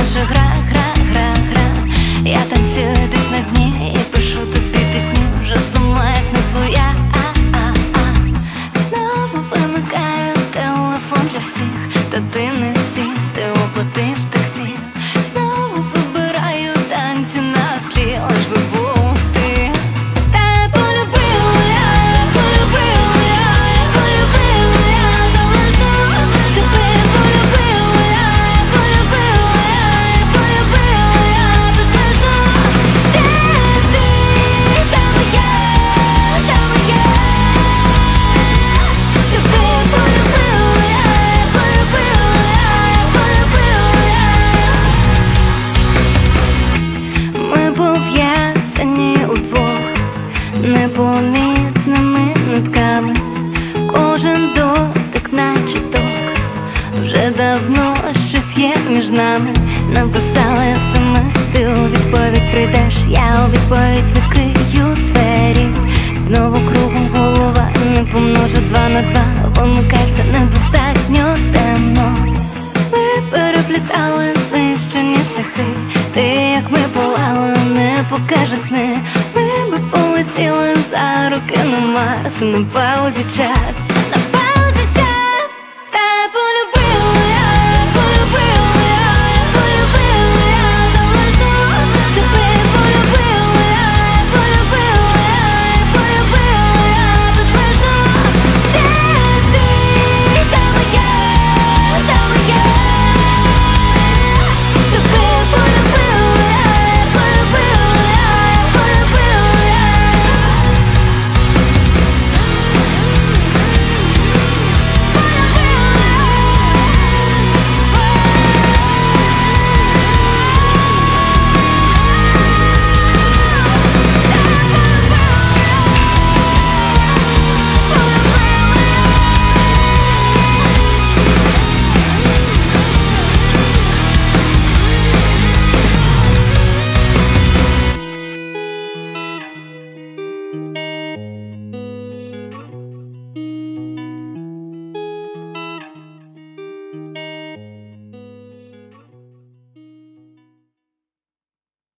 наша гра, я танцюю десь на дні і пишу тобі пісню, вже сама як не своя. Знову вимикаю телефон для всіх, та ти не всі, ти оплатив таксі. Знову вибираю танці на склі, лиш би був ти. Та полюбила я залежно тебе. Полюбила я безмежно. Де ти? Там я. Тебе полюбила я. Ми пов'язані удвох непомітними нитками. Кожен дотик наче ток, вже давно щось є між нами. Написала смс, ти у відповідь прийдеш, я у відповідь відкрию двері. Знову кругом голова, не помножу 2 на 2. Вимикай, все недостатньо темно. Ми переплітали знищені шляхи, ти як ми палали, не покажуть сни. Ми би полетіли за руки на Марс, на паузі час.